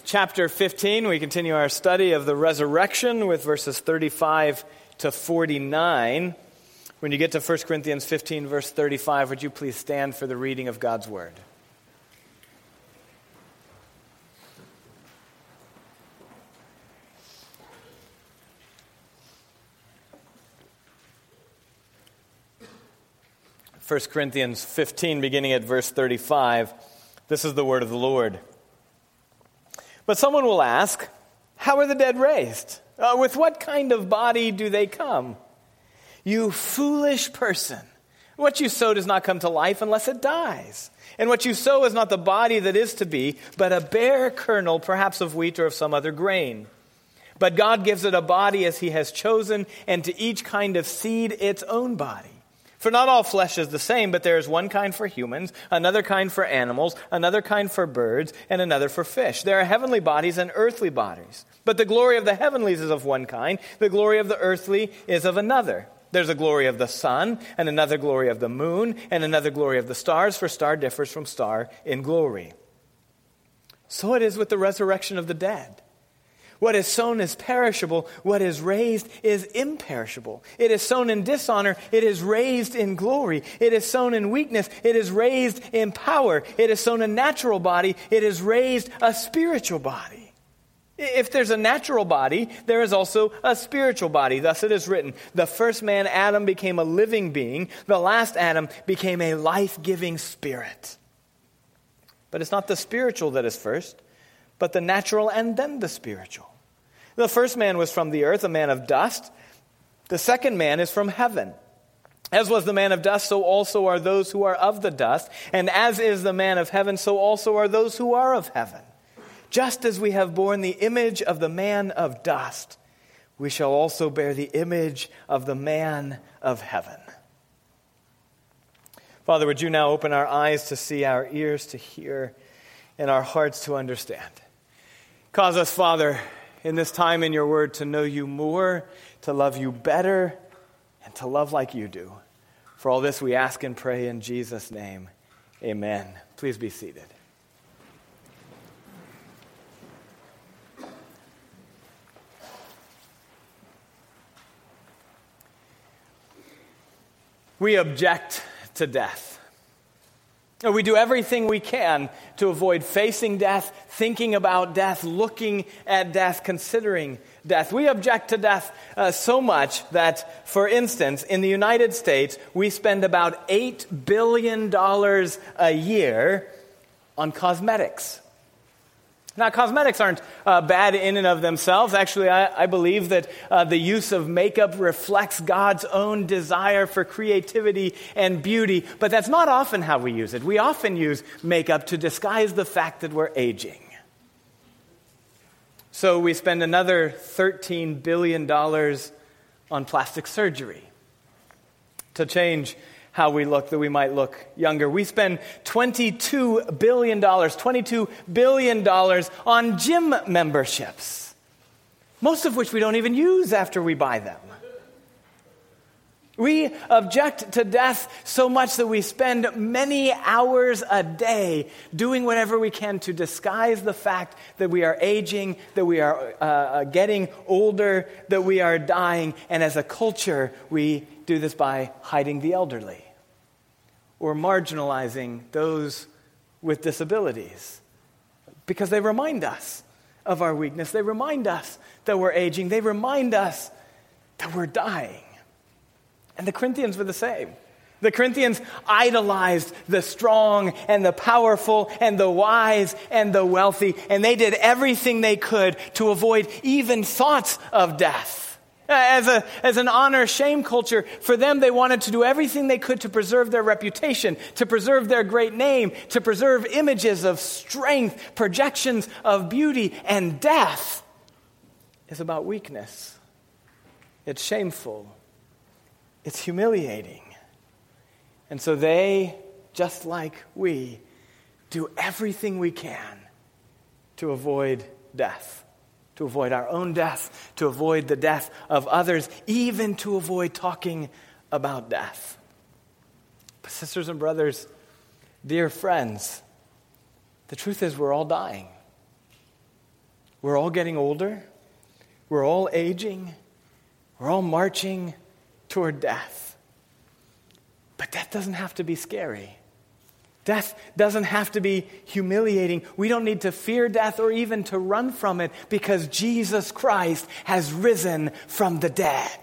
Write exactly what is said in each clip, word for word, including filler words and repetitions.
chapter fifteen. We continue our study of the resurrection with verses thirty-five to forty-nine. When you get to First Corinthians fifteen, verse thirty-five, would you please stand for the reading of God's word? First Corinthians fifteen, beginning at verse thirty-five, this is the word of the Lord. But someone will ask, how are the dead raised? Uh, with what kind of body do they come? You foolish person, what you sow does not come to life unless it dies. And what you sow is not the body that is to be, but a bare kernel, perhaps of wheat or of some other grain. But God gives it a body as he has chosen, and to each kind of seed its own body. For not all flesh is the same, but there is one kind for humans, another kind for animals, another kind for birds, and another for fish. There are heavenly bodies and earthly bodies. But the glory of the heavenlies is of one kind, the glory of the earthly is of another. There's a glory of the sun, and another glory of the moon, and another glory of the stars, for star differs from star in glory. So it is with the resurrection of the dead. What is sown is perishable. What is raised is imperishable. It is sown in dishonor. It is raised in glory. It is sown in weakness. It is raised in power. It is sown a natural body. It is raised a spiritual body. If there's a natural body, there is also a spiritual body. Thus it is written, the first man, Adam, became a living being. The last Adam became a life-giving spirit. But it's not the spiritual that is first, but the natural and then the spiritual. The first man was from the earth, a man of dust. The second man is from heaven. As was the man of dust, so also are those who are of the dust. And as is the man of heaven, so also are those who are of heaven. Just as we have borne the image of the man of dust, we shall also bear the image of the man of heaven. Father, would you now open our eyes to see, our ears to hear, and our hearts to understand? Cause us, Father, in this time in your word to know you more, to love you better, and to love like you do. For all this we ask and pray in Jesus' name. Amen. Please be seated. We object to death. We do everything we can to avoid facing death, thinking about death, looking at death, considering death. We object to death uh, so much that, for instance, in the United States, we spend about eight billion dollars a year on cosmetics. Now, cosmetics aren't uh, bad in and of themselves. Actually, I, I believe that uh, the use of makeup reflects God's own desire for creativity and beauty, but that's not often how we use it. We often use makeup to disguise the fact that we're aging. So we spend another thirteen billion dollars on plastic surgery to change how we look, that we might look younger. We spend twenty-two billion dollars, twenty-two billion dollars on gym memberships, most of which we don't even use after we buy them. We object to death so much that we spend many hours a day doing whatever we can to disguise the fact that we are aging, that we are uh, getting older, that we are dying. And as a culture, we do this by hiding the elderly or marginalizing those with disabilities because they remind us of our weakness. They remind us that we're aging. They remind us that we're dying. And the Corinthians were the same. The Corinthians idolized the strong and the powerful and the wise and the wealthy, and they did everything they could to avoid even thoughts of death. As a as an honor-shame culture, for them, they wanted to do everything they could to preserve their reputation, to preserve their great name, to preserve images of strength, projections of beauty, and death is about weakness. It's shameful. It's humiliating. And so they, just like we, do everything we can to avoid death, to avoid our own death, to avoid the death of others, even to avoid talking about death. But sisters and brothers, dear friends, the truth is we're all dying. We're all getting older. We're all aging. We're all marching toward death. But death doesn't have to be scary. Death doesn't have to be humiliating. We don't need to fear death or even to run from it because Jesus Christ has risen from the dead.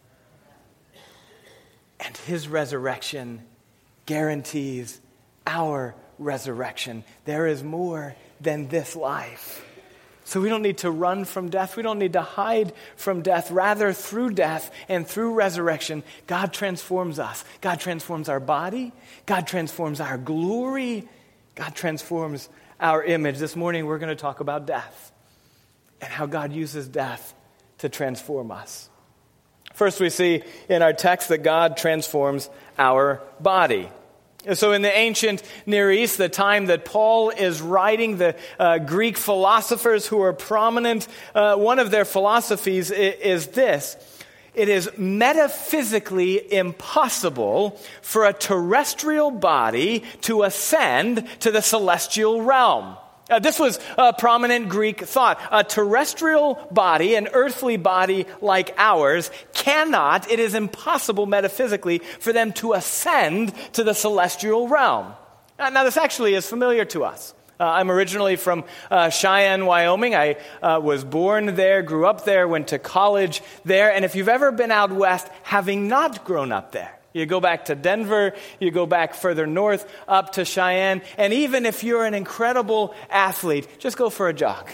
And his resurrection guarantees our resurrection. There is more than this life. So we don't need to run from death. We don't need to hide from death. Rather, through death and through resurrection, God transforms us. God transforms our body. God transforms our glory. God transforms our image. This morning, we're going to talk about death and how God uses death to transform us. First, we see in our text that God transforms our body. So in the ancient Near East, the time that Paul is writing, the uh, Greek philosophers who are prominent, uh, one of their philosophies is, is this. It is metaphysically impossible for a terrestrial body to ascend to the celestial realm. Uh, this was a prominent Greek thought. A terrestrial body, an earthly body like ours, cannot, it is impossible metaphysically for them to ascend to the celestial realm. Uh, now, this actually is familiar to us. Uh, I'm originally from uh, Cheyenne, Wyoming. I uh, was born there, grew up there, went to college there. And if you've ever been out west, having not grown up there, you go back to Denver, you go back further north up to Cheyenne, and even if you're an incredible athlete, just go for a jog.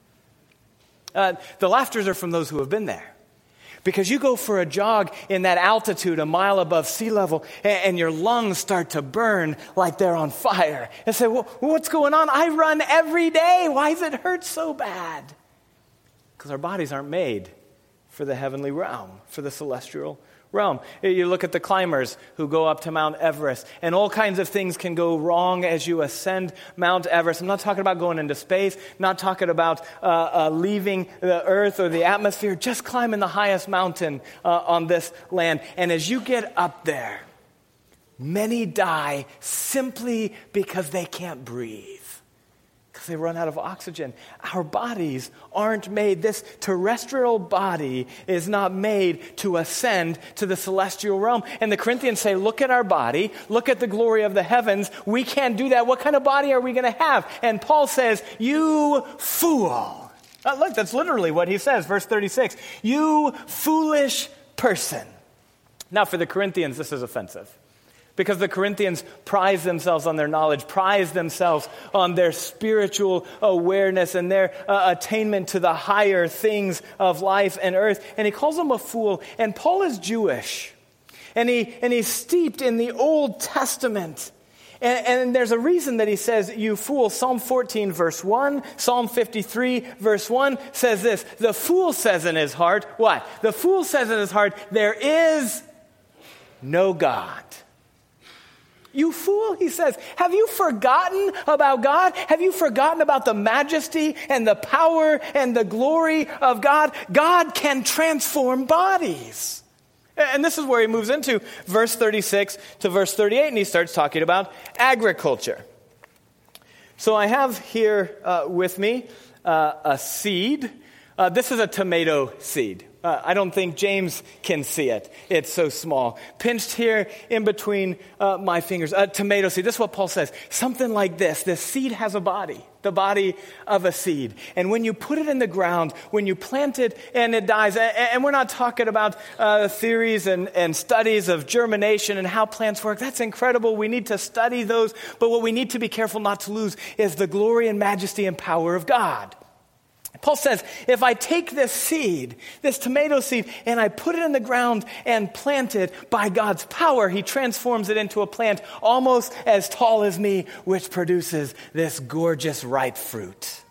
Uh, the laughters are from those who have been there. Because you go for a jog in that altitude, a mile above sea level, and, and your lungs start to burn like they're on fire. And say, well, what's going on? I run every day. Why does it hurt so bad? Because our bodies aren't made for the heavenly realm, for the celestial realm. You look at the climbers who go up to Mount Everest, and all kinds of things can go wrong as you ascend Mount Everest. I'm not talking about going into space, not talking about uh, uh, leaving the earth or the atmosphere, just climbing the highest mountain uh, on this land. And as you get up there, many die simply because they can't breathe. Because they run out of oxygen. Our bodies aren't made, this terrestrial body is not made to ascend to the celestial realm. And the Corinthians say, look at our body, look at the glory of the heavens. We can't do that. What kind of body are we going to have? And Paul says, you fool. Uh, look, that's literally what he says, verse thirty-six. You foolish person. Now for the Corinthians, this is offensive. Because the Corinthians prize themselves on their knowledge, prize themselves on their spiritual awareness and their uh, attainment to the higher things of life and earth. And he calls them a fool. And Paul is Jewish. And he and he's steeped in the Old Testament. And, and there's a reason that he says, you fool. Psalm fourteen, verse one, Psalm fifty-three, verse one says this. The fool says in his heart, what? The fool says in his heart, there is no God. You fool, he says, have you forgotten about God? Have you forgotten about the majesty and the power and the glory of God? God can transform bodies. And this is where he moves into verse thirty-six to verse thirty-eight, and he starts talking about agriculture. So I have here uh, with me uh, a seed. Uh, this is a tomato seed. Uh, I don't think James can see it. It's so small. Pinched here in between uh, my fingers. A tomato seed. This is what Paul says. Something like this. This seed has a body. The body of a seed. And when you put it in the ground, when you plant it and it dies, and, and we're not talking about uh, theories and, and studies of germination and how plants work. That's incredible. We need to study those. But what we need to be careful not to lose is the glory and majesty and power of God. Paul says, if I take this seed, this tomato seed, and I put it in the ground and plant it, by God's power, he transforms it into a plant almost as tall as me, which produces this gorgeous ripe fruit.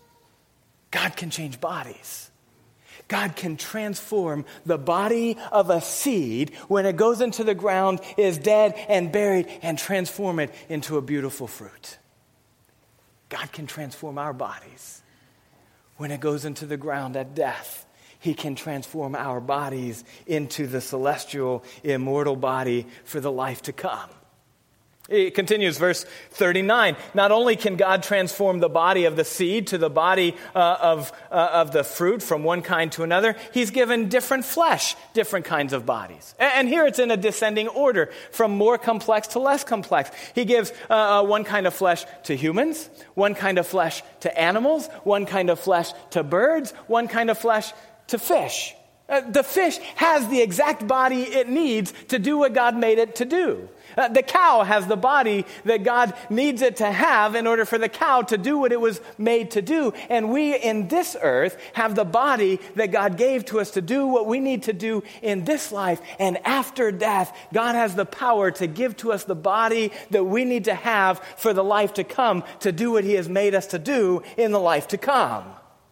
God can change bodies. God can transform the body of a seed when it goes into the ground, is dead and buried, and transform it into a beautiful fruit. God can transform our bodies. When it goes into the ground at death, he can transform our bodies into the celestial, immortal body for the life to come. It continues, verse thirty-nine. Not only can God transform the body of the seed to the body uh, of, uh, of the fruit from one kind to another, he's given different flesh, different kinds of bodies. And, and here it's in a descending order, from more complex to less complex. He gives uh, one kind of flesh to humans, one kind of flesh to animals, one kind of flesh to birds, one kind of flesh to fish. Uh, the fish has the exact body it needs to do what God made it to do. Uh, the cow has the body that God needs it to have in order for the cow to do what it was made to do. And we in this earth have the body that God gave to us to do what we need to do in this life. And after death, God has the power to give to us the body that we need to have for the life to come, to do what he has made us to do in the life to come.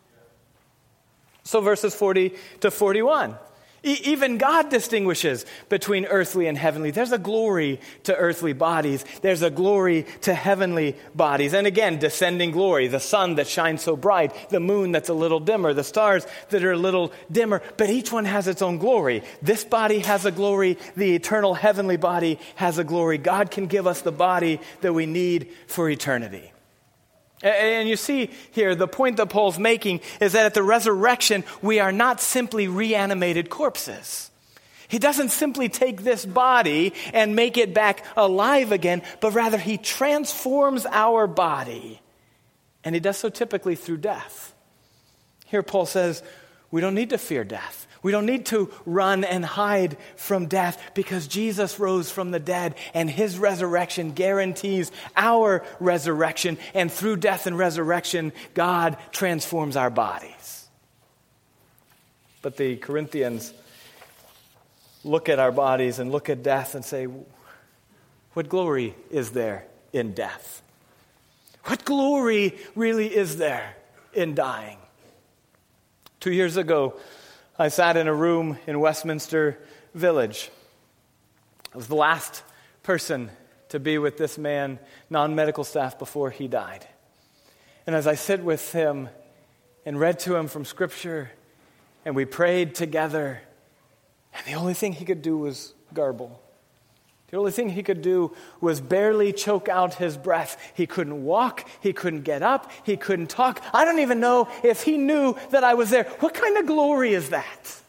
So verses forty to forty-one. E- even God distinguishes between earthly and heavenly. There's a glory to earthly bodies. There's a glory to heavenly bodies. And again, descending glory. The sun that shines so bright. The moon that's a little dimmer. The stars that are a little dimmer. But each one has its own glory. This body has a glory. The eternal heavenly body has a glory. God can give us the body that we need for eternity. And you see here, the point that Paul's making is that at the resurrection, we are not simply reanimated corpses. He doesn't simply take this body and make it back alive again, but rather he transforms our body. And he does so typically through death. Here Paul says, we don't need to fear death. We don't need to run and hide from death because Jesus rose from the dead and his resurrection guarantees our resurrection. And through death and resurrection, God transforms our bodies. But the Corinthians look at our bodies and look at death and say, what glory is there in death? What glory really is there in dying? Two years ago, I sat in a room in Westminster Village. I was the last person to be with this man, non-medical staff, before he died. And as I sit with him and read to him from Scripture, and we prayed together, and the only thing he could do was garble. The only thing he could do was barely choke out his breath. He couldn't walk. He couldn't get up. He couldn't talk. I don't even know if he knew that I was there. What kind of glory is that?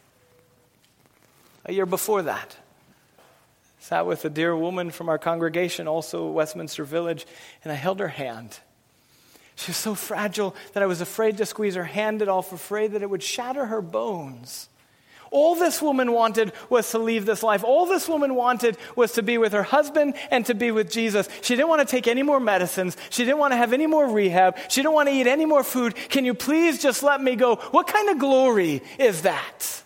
A year before that, I sat with a dear woman from our congregation, also Westminster Village, and I held her hand. She was so fragile that I was afraid to squeeze her hand at all, for afraid that it would shatter her bones. All this woman wanted was to leave this life. All this woman wanted was to be with her husband and to be with Jesus. She didn't want to take any more medicines. She didn't want to have any more rehab. She didn't want to eat any more food. Can you please just let me go? What kind of glory is that?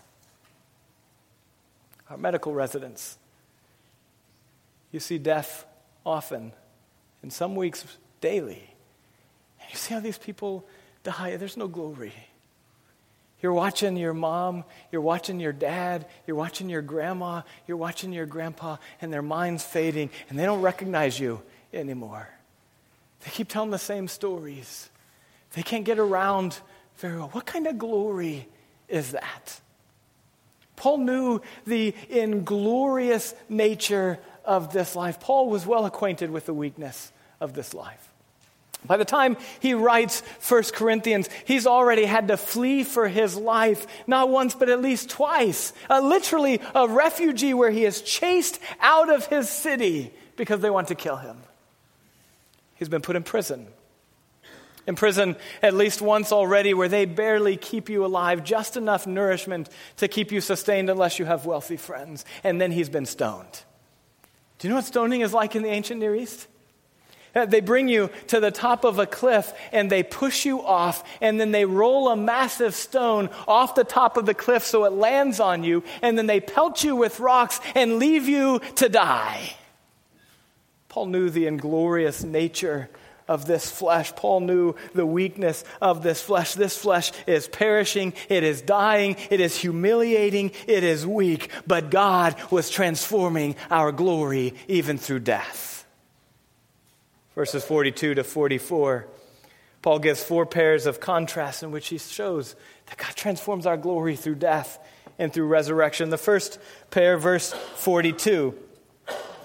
Our medical residents, you see death often, in some weeks daily. And you see how these people die. There's no glory. You're watching your mom, you're watching your dad, you're watching your grandma, you're watching your grandpa, and their mind's fading, and they don't recognize you anymore. They keep telling the same stories. They can't get around very well. What kind of glory is that? Paul knew the inglorious nature of this life. Paul was well acquainted with the weakness of this life. By the time he writes First Corinthians, he's already had to flee for his life, not once, but at least twice. Uh, literally a refugee where he is chased out of his city because they want to kill him. He's been put in prison. In prison at least once already, where they barely keep you alive, just enough nourishment to keep you sustained unless you have wealthy friends. And then he's been stoned. Do you know what stoning is like in the ancient Near East? They bring you to the top of a cliff and they push you off, and then they roll a massive stone off the top of the cliff so it lands on you, and then they pelt you with rocks and leave you to die. Paul knew the inglorious nature of this flesh. Paul knew the weakness of this flesh. This flesh is perishing, it is dying, it is humiliating, it is weak, but God was transforming our glory even through death. Verses forty-two to forty-four, Paul gives four pairs of contrasts in which he shows that God transforms our glory through death and through resurrection. The first pair, verse forty-two.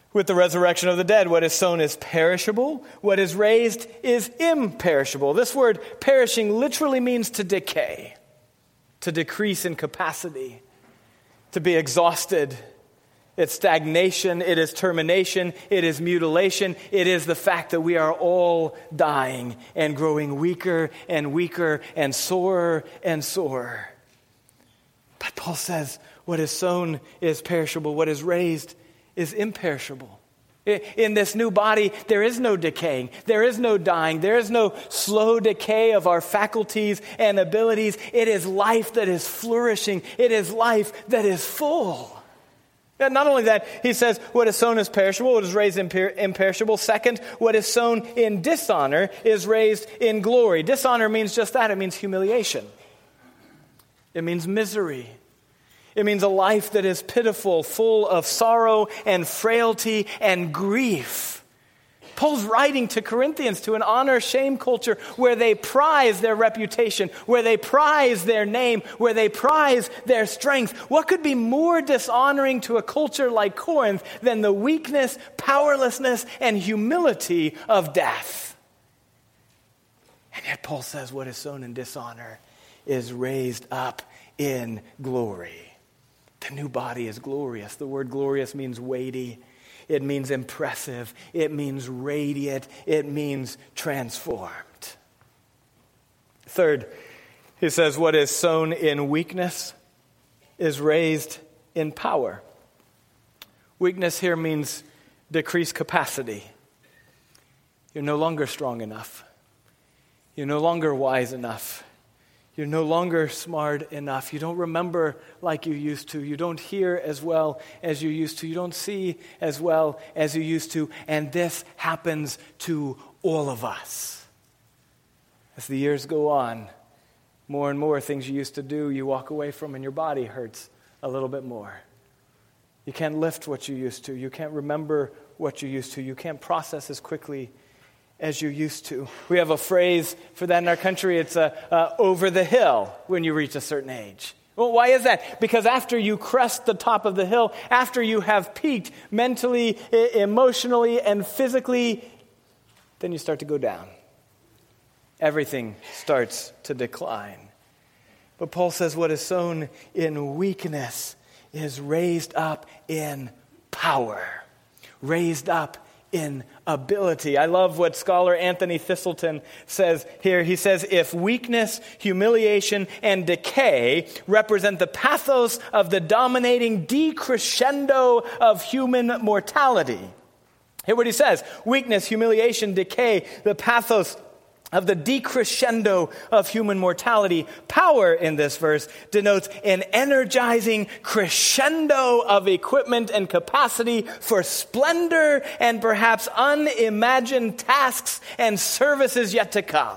with the resurrection of the dead. What is sown is perishable. What is raised is imperishable. This word perishing literally means to decay, to decrease in capacity, to be exhausted. It's stagnation, it is termination, it is mutilation, it is the fact that we are all dying and growing weaker and weaker and sorer and sorer. But Paul says what is sown is perishable, what is raised is imperishable. In this new body, there is no decaying, there is no dying, there is no slow decay of our faculties and abilities. It is life that is flourishing, it is life that is full. And not only that, he says, what is sown is perishable, what is raised imper- imperishable. Second, what is sown in dishonor is raised in glory. Dishonor means just that. It means humiliation. It means misery. It means a life that is pitiful, full of sorrow and frailty and grief. Paul's writing to Corinthians, to an honor-shame culture where they prize their reputation, where they prize their name, where they prize their strength. What could be more dishonoring to a culture like Corinth than the weakness, powerlessness, and humility of death? And yet Paul says what is sown in dishonor is raised up in glory. The new body is glorious. The word glorious means weighty. It means impressive. It means radiant. It means transformed. Third, he says what is sown in weakness is raised in power. Weakness here means decreased capacity. You're no longer strong enough. You're no longer wise enough. You're no longer smart enough. You don't remember like you used to. You don't hear as well as you used to. You don't see as well as you used to. And this happens to all of us. As the years go on, more and more things you used to do, you walk away from and your body hurts a little bit more. You can't lift what you used to. You can't remember what you used to. You can't process as quickly as you used to. We have a phrase for that in our country. It's uh, uh, over the hill when you reach a certain age. Well, why is that? Because after you crest the top of the hill, after you have peaked mentally, e- emotionally, and physically, then you start to go down. Everything starts to decline. But Paul says what is sown in weakness is raised up in power, raised up in ability. I love what scholar Anthony Thistleton says here. He says, if weakness, humiliation, and decay represent the pathos of the dominating decrescendo of human mortality. Hear what he says. Weakness, humiliation, decay, the pathos of the decrescendo of human mortality. Power in this verse denotes an energizing crescendo of equipment and capacity for splendor and perhaps unimagined tasks and services yet to come.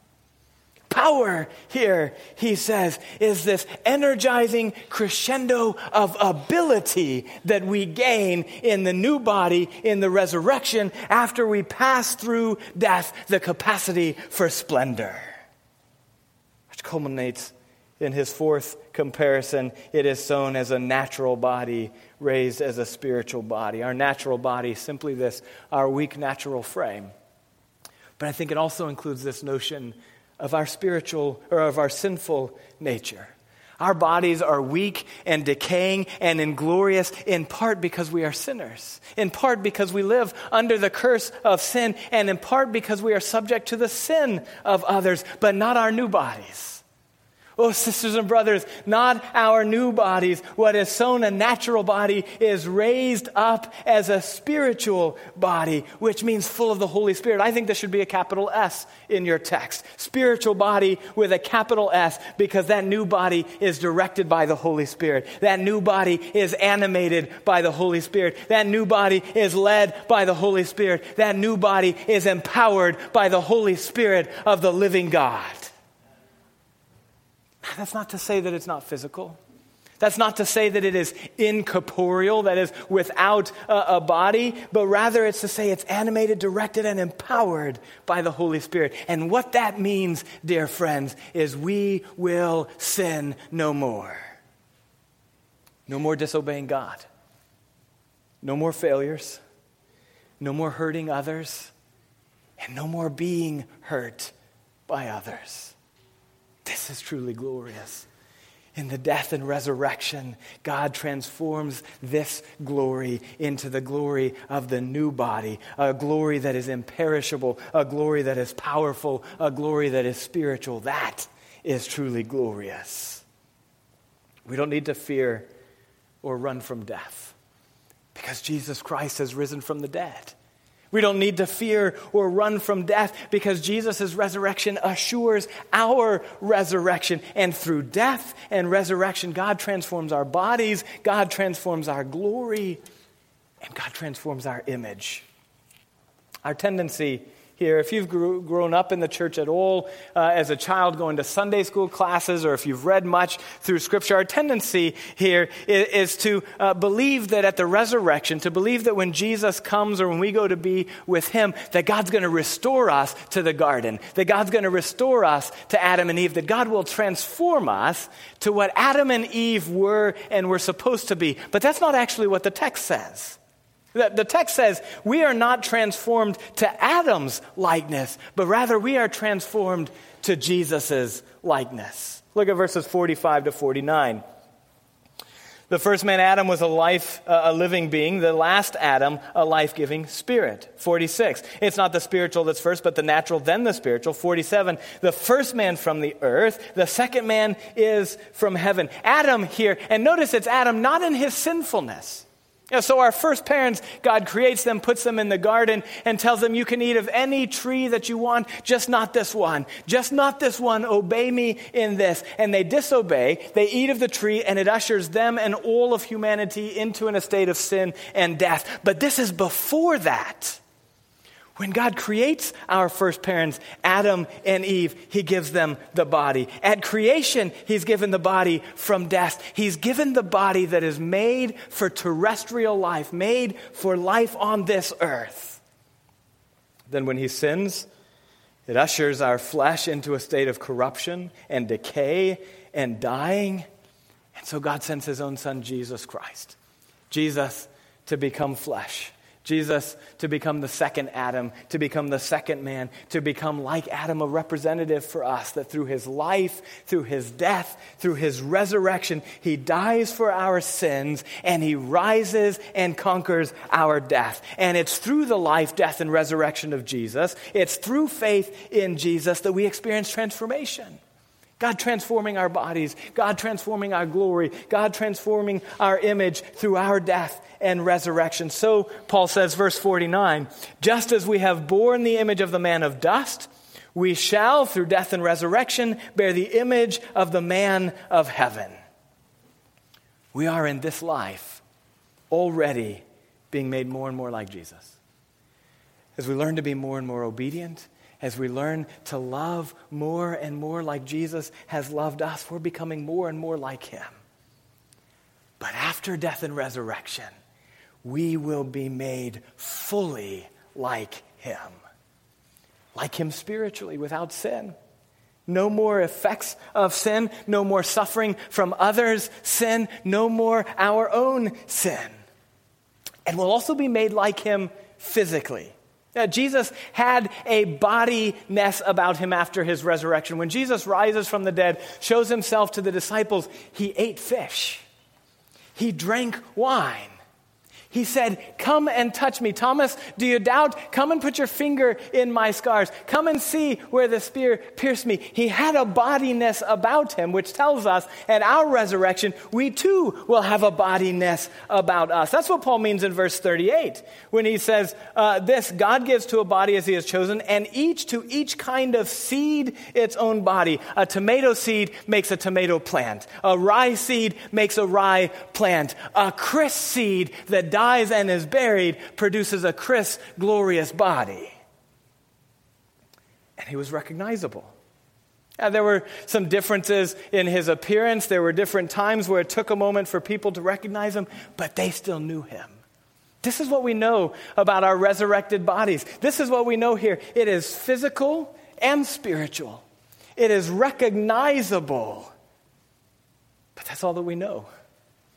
Power here, he says, is this energizing crescendo of ability that we gain in the new body, in the resurrection, after we pass through death, the capacity for splendor. Which culminates in his fourth comparison. It is sown as a natural body, raised as a spiritual body. Our natural body, simply this, our weak natural frame. But I think it also includes this notion of our spiritual or of our sinful nature. Our bodies are weak and decaying and inglorious in part because we are sinners, in part because we live under the curse of sin, and in part because we are subject to the sin of others, but not our new bodies. Oh, sisters and brothers, not our new bodies. What is sown a natural body is raised up as a spiritual body, which means full of the Holy Spirit. I think there should be a capital S in your text. Spiritual body with a capital S, because that new body is directed by the Holy Spirit. That new body is animated by the Holy Spirit. That new body is led by the Holy Spirit. That new body is empowered by the Holy Spirit of the living God. That's not to say that it's not physical. That's not to say that it is incorporeal, that is without a, a body, but rather it's to say it's animated, directed, and empowered by the Holy Spirit. And what that means, dear friends, is we will sin no more. No more disobeying God. No more failures. no more hurting others, and no more being hurt by others. This is truly glorious. In the death and resurrection, God transforms this glory into the glory of the new body, a glory that is imperishable, a glory that is powerful, a glory that is spiritual. That is truly glorious. We don't need to fear or run from death because Jesus Christ has risen from the dead. We don't need to fear or run from death because Jesus' resurrection assures our resurrection. And through death and resurrection, God transforms our bodies, God transforms our glory, and God transforms our image. Our tendency here, if you've grew, grown up in the church at all uh, as a child going to Sunday school classes, or if you've read much through Scripture, our tendency here is, is to uh, believe that at the resurrection, to believe that when Jesus comes or when we go to be with him, that God's going to restore us to the garden, that God's going to restore us to Adam and Eve, that God will transform us to what Adam and Eve were and were supposed to be. But that's not actually what the text says. The text says we are not transformed to Adam's likeness, but rather we are transformed to Jesus' likeness. Look at verses forty-five to forty-nine. The first man, Adam, was a life, uh, a living being. The last Adam, a life-giving spirit. forty-six. It's not the spiritual that's first, but the natural, then the spiritual. forty-seven. The first man from the earth. The second man is from heaven. Adam here, and notice it's Adam not in his sinfulness. You know, so our first parents, God creates them, puts them in the garden, and tells them you can eat of any tree that you want, just not this one. Just not this one. Obey me in this. And they disobey. They eat of the tree, and it ushers them and all of humanity into an estate of sin and death. But this is before that. When God creates our first parents, Adam and Eve, he gives them the body. At creation, he's given the body from death. He's given the body that is made for terrestrial life, made for life on this earth. Then when he sins, it ushers our flesh into a state of corruption and decay and dying. And so God sends his own son, Jesus Christ. Jesus to become flesh. Jesus to become the second Adam, to become the second man, to become like Adam, a representative for us, that through his life, through his death, through his resurrection, he dies for our sins and he rises and conquers our death. And it's through the life, death, and resurrection of Jesus, it's through faith in Jesus that we experience transformation. God transforming our bodies, God transforming our glory, God transforming our image through our death and resurrection. So, Paul says, verse forty-nine, just as we have borne the image of the man of dust, we shall, through death and resurrection, bear the image of the man of heaven. We are in this life already being made more and more like Jesus. As we learn to be more and more obedient, as we learn to love more and more like Jesus has loved us, we're becoming more and more like him. But after death and resurrection, we will be made fully like him. Like him spiritually, without sin. No more effects of sin, no more suffering from others' sin, no more our own sin. And we'll also be made like him physically. Now, Jesus had a bodiness about him after his resurrection. When Jesus rises from the dead, shows himself to the disciples, he ate fish. He drank wine. He said, come and touch me. Thomas, do you doubt? Come and put your finger in my scars. Come and see where the spear pierced me. He had a bodiness about him, which tells us at our resurrection, we too will have a bodiness about us. That's what Paul means in verse thirty-eight, when he says, uh, this, God gives to a body as he has chosen, and each to each kind of seed its own body. A tomato seed makes a tomato plant. A rye seed makes a rye plant. A crisp seed that dies and is buried produces a crisp, glorious body. And he was recognizable. Uh, there were some differences in his appearance. There were different times where it took a moment for people to recognize him, but they still knew him. This is what we know about our resurrected bodies. This is what we know here. It is physical and spiritual. It is recognizable. But that's all that we know.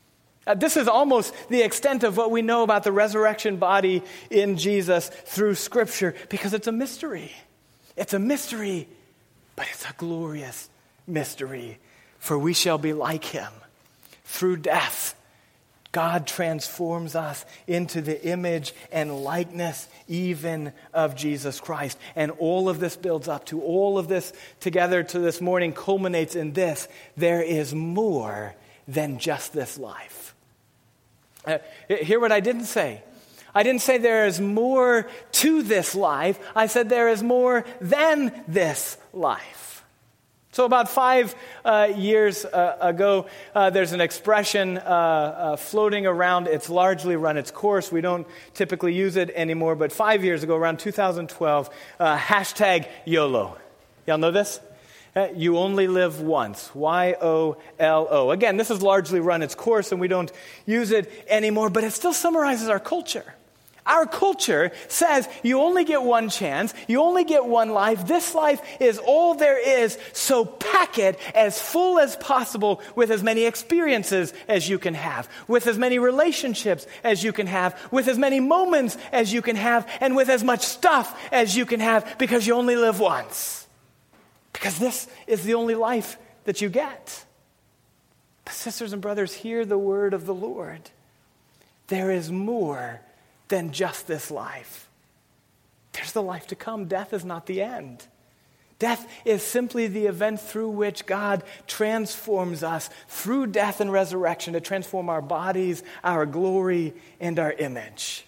Uh, this is almost the extent of what we know about the resurrection body in Jesus through Scripture, because it's a mystery. It's a mystery, but it's a glorious mystery, for we shall be like him. Through death, God transforms us into the image and likeness even of Jesus Christ. And all of this builds up to, all of this together to this morning culminates in this: there is more than just this life. Uh, hear what I didn't say. I didn't say there is more to this life. I said there is more than this life. So about five uh, years uh, ago, uh, there's an expression uh, uh, floating around. It's largely run its course. We don't typically use it anymore. But five years ago, around two thousand twelve, uh, hashtag YOLO. Y'all know this? Uh, you only live once. Y O L O. Again, this has largely run its course, and we don't use it anymore. But it still summarizes our culture. Our culture says you only get one chance, you only get one life. This life is all there is, so pack it as full as possible with as many experiences as you can have, with as many relationships as you can have, with as many moments as you can have, and with as much stuff as you can have, because you only live once. Because this is the only life that you get. But sisters and brothers, hear the word of the Lord. There is more than just this life. There's the life to come. Death is not the end. Death is simply the event through which God transforms us through death and resurrection to transform our bodies, our glory, and our image.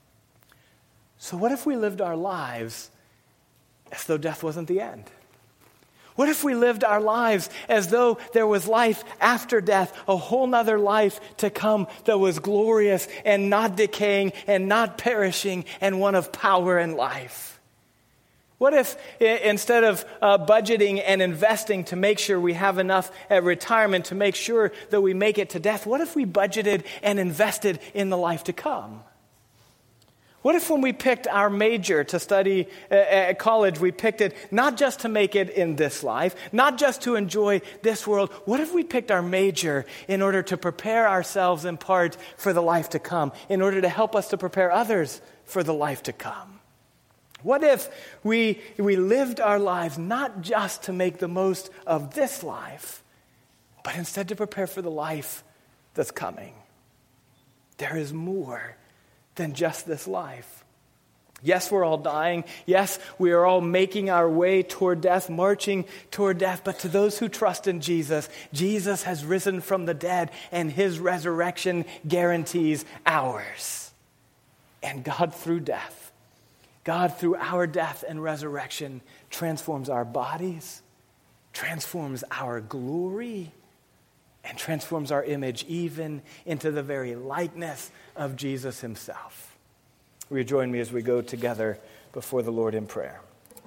So what if we lived our lives as though death wasn't the end? What if we lived our lives as though there was life after death, a whole nother life to come that was glorious and not decaying and not perishing, and one of power and life? What if instead of uh, budgeting and investing to make sure we have enough at retirement to make sure that we make it to death, what if we budgeted and invested in the life to come? What if when we picked our major to study at college, we picked it not just to make it in this life, not just to enjoy this world? What if we picked our major in order to prepare ourselves in part for the life to come, in order to help us to prepare others for the life to come? What if we, we lived our lives not just to make the most of this life, but instead to prepare for the life that's coming? There is more than just this life. Yes, we're all dying. Yes, we are all making our way toward death, marching toward death. But to those who trust in Jesus, Jesus has risen from the dead, and his resurrection guarantees ours. And God through death, God through our death and resurrection transforms our bodies, transforms our glory, and transforms our image even into the very likeness of Jesus himself. Will you join me as we go together before the Lord in prayer?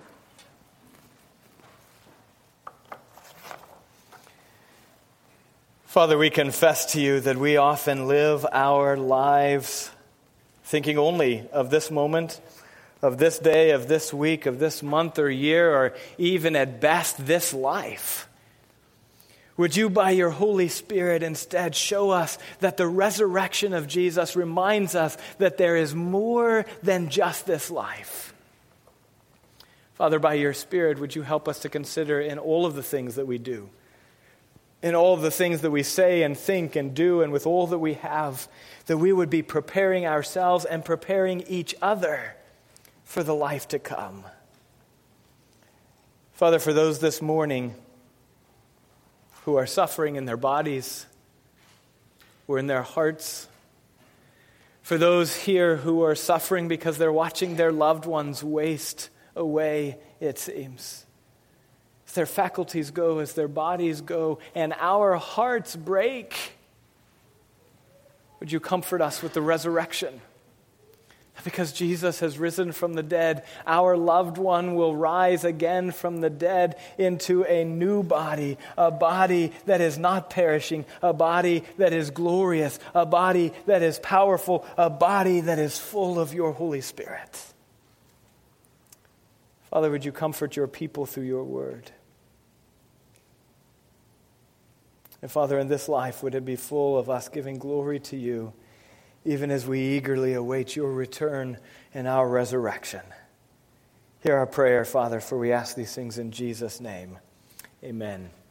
Father, we confess to you that we often live our lives thinking only of this moment, of this day, of this week, of this month or year, or even at best this life. Would you, by your Holy Spirit, instead show us that the resurrection of Jesus reminds us that there is more than just this life? Father, by your Spirit, would you help us to consider in all of the things that we do, in all of the things that we say and think and do, and with all that we have, that we would be preparing ourselves and preparing each other for the life to come. Father, for those this morning who are suffering in their bodies or in their hearts, for those here who are suffering because they're watching their loved ones waste away, it seems, as their faculties go, as their bodies go, and our hearts break, would you comfort us with the resurrection? Because Jesus has risen from the dead, our loved one will rise again from the dead into a new body, a body that is not perishing, a body that is glorious, a body that is powerful, a body that is full of your Holy Spirit. Father, would you comfort your people through your word? And Father, in this life, would it be full of us giving glory to you, even as we eagerly await your return and our resurrection. Hear our prayer, Father, for we ask these things in Jesus' name. Amen.